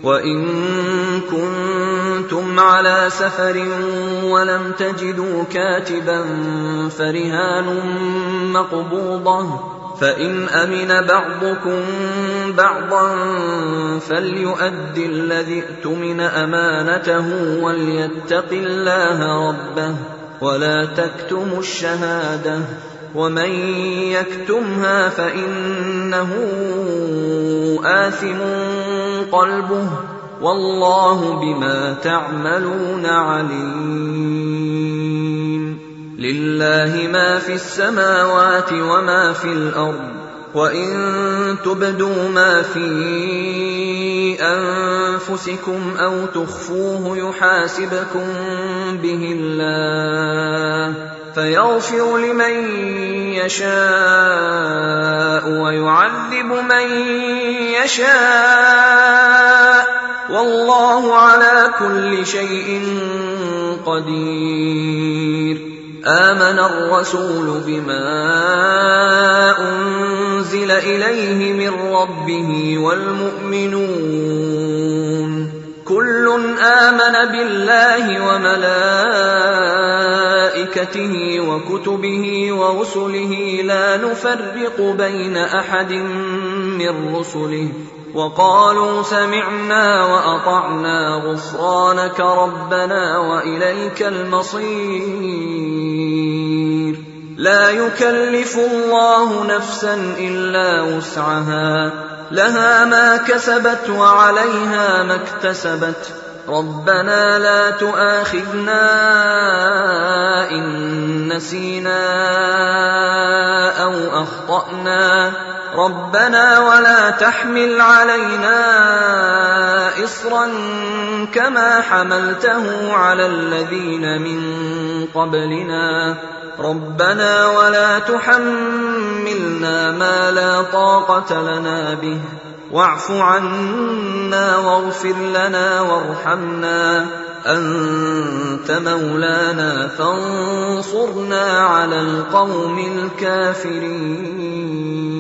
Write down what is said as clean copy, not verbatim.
وإن كنتم على سفر ولم تجدوا كاتبا فرهان مقبوضة، فإن أمن بعضكم بعضا فليؤد الذي اؤتمن أمانته وليتق الله ربه ولا تكتموا الشهادة، ومن يكتمها فإنه آثم قلبه والله بما تعملون عليم. لله ما في السماوات وما في الأرض، وإن تبدوا ما في أنفسكم أو تخفوه يحاسبكم به الله فيغفر لمن يشاء ويعذب من يشاء والله على كل شيء قدير. آمن الرسول بما أنزل إليه من ربه والمؤمنون كل آمن بالله وملائكته وكتبه ورسله لا نفرق بين أحد من رسله وقالوا سمعنا وأطعنا غفرانك ربنا وإليك المصير. لا يكلف الله نفسا إلا وسعها، لها ما كسبت وعليها ما اكتسبت. ربنا لا تؤاخذنا إن نسينا أو أخطأنا، ربنا ولا تحمل علينا إصرا كما حملته على الذين من قبلنا، ربنا ولا تحملنا ما لا طاقة لنا به، واعف عنا واغفر لنا وارحمنا، أنت مولانا فانصرنا على القوم الكافرين.